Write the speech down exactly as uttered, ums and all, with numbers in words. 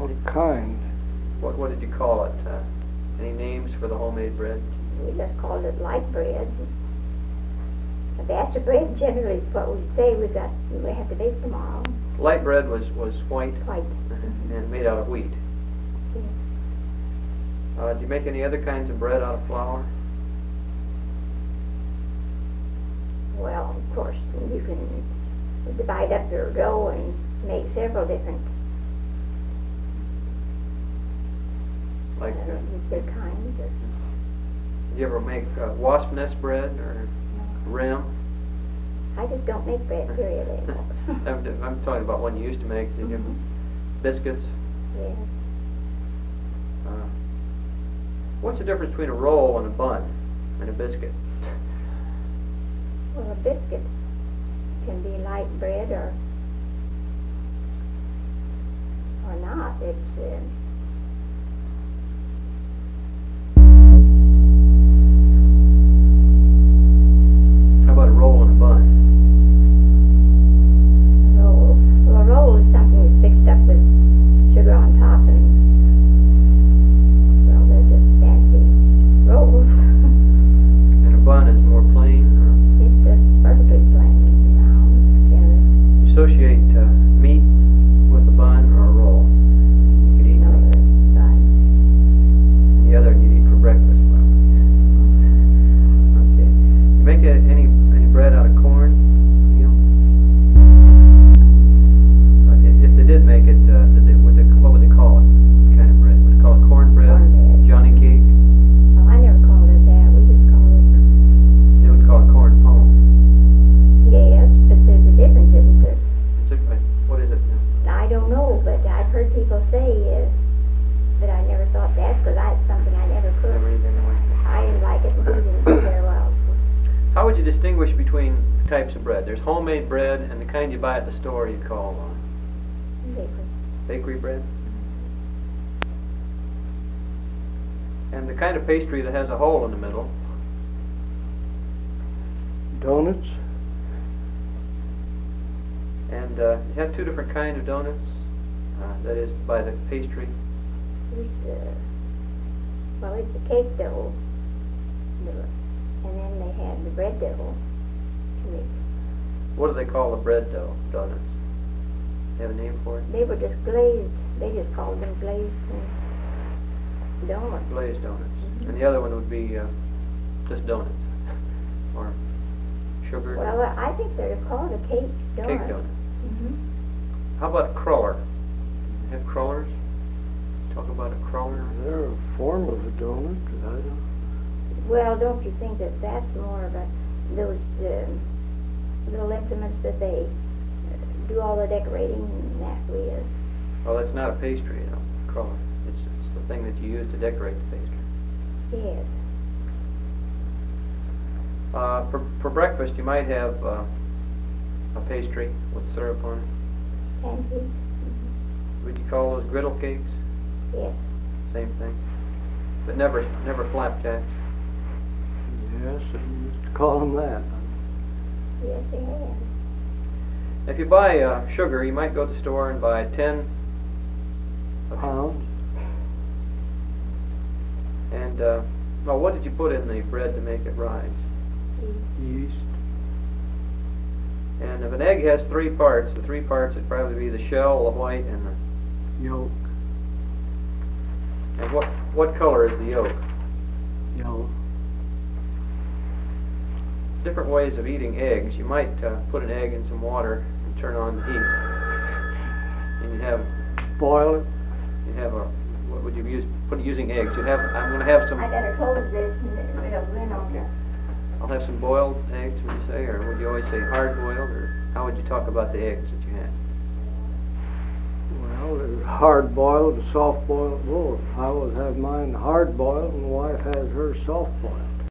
What kind? What What did you call it? Uh, any names for the homemade bread? We just called it light bread. A batch of bread generally is what we say we got. We have to bake tomorrow. Light bread was was white. White. And made out of wheat. Yes. Uh, do you make any other kinds of bread out of flour? Well, of course, you can divide up your dough and make several different Like, uh, uh, you say kinds. Or, do you ever make uh, wasp nest bread or no. rim? I just don't make bread, period. anymore. I'm, I'm talking about one you used to make. Did you? Mhm. Biscuits. Yes. Uh, what's the difference between a roll and a bun and a biscuit? Well, a biscuit can be light bread or or not. It's uh, How about a roll and a bun? a roll. Well, a roll is something that's fixed up with sugar on top, and well, they're just fancy rolls. And a bun is more plain. Or It's just perfectly plain, round, thin. you associate uh, meat with a bun or a roll. You could eat No, meat. it's fun. The other you eat for breakfast. Well, okay. You make a, any any bread out of corn? You know? Uh, if, if they did make it, uh, did they, would they, what would they call it? What kind of bread? Would they call it cornbread? Cornbread. Johnny cake? Well, I never called it that. We just called it They would call it corn pone. yes, but there's a difference, isn't there? It's a, uh, what is it? now? I don't know, but I've heard people say uh, but I never thought that because it's something I never could. Never even know. I didn't like it and he didn't do very well. How would you distinguish between types of bread? There's homemade bread and the kind you buy at the store you call uh, Bakery. bakery bread. And the kind of pastry that has a hole in the middle. Donuts? And uh, you have two different kinds of donuts. Uh, that is by the pastry. It's, uh, well, it's the cake dough, the- and then they had the bread dough to mix. What do they call the bread dough donuts? They have a name for it? They were just glazed. They just called them glazed uh, donuts. Glazed donuts. Mhm. And the other one would be uh, just donuts. Or sugar. Well, I think they're called a cake donut. Cake donut. Mm-hmm. How about cruller? You have crullers? Talk about a cruller. They're a form of a donut. I don't. Well, don't you think that that's more of a, those um, little implements that they uh, do all the decorating and that with? Well, that's not a pastry, you know, cruller. It's, it's the thing that you use to decorate the pastry. Yes. Uh, for, for breakfast, you might have uh, a pastry with syrup on it. Pancakes? Mm-hmm. Would you call those griddle cakes? Yes. Same thing. But never, never flapjacks. Yes, I used to call them that. Yes, they have. If you buy uh, sugar, you might go to the store and buy ten of- Pounds? And uh, well, what did you put in the bread to make it rise? Yeast? And if an egg has three parts, the three parts would probably be the shell, the white, and the. Yolk? And what what color is the yolk? Yellow? Different ways of eating eggs. You might uh, put an egg in some water and turn on the heat, and you have Boil it? you have a what would you use? Put using eggs. You have I'm going to have some. I better close this and then it'll win on you. I'll have some boiled eggs. Would you say, or would you always say hard boiled, or how would you talk about the eggs that you had? Well, there's hard boiled, soft boiled, both. I always have mine hard boiled, and the wife has hers soft boiled.